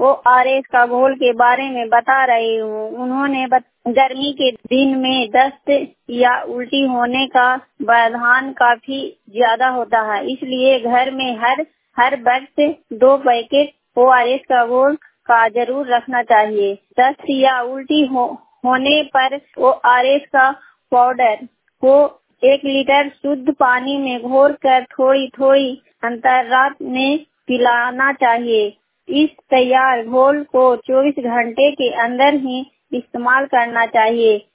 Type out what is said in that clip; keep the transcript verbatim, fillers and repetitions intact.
ओ R S का घोल के बारे में बता रही हूँ। उन्होंने बत... गर्मी के दिन में दस्त या उल्टी होने का व्यवधान काफी ज्यादा होता है, इसलिए घर में हर हर वक्त दो पैकेट ओ आर एस का घोल का जरूर रखना चाहिए। दस्त या उल्टी हो, होने पर ओ आर एस का पाउडर को एक लीटर शुद्ध पानी में घोल कर थोड़ी थोड़ी अंतराल में पिलाना चाहिए। इस तैयार घोल को चौबीस घंटे के अंदर ही इस्तेमाल करना चाहिए।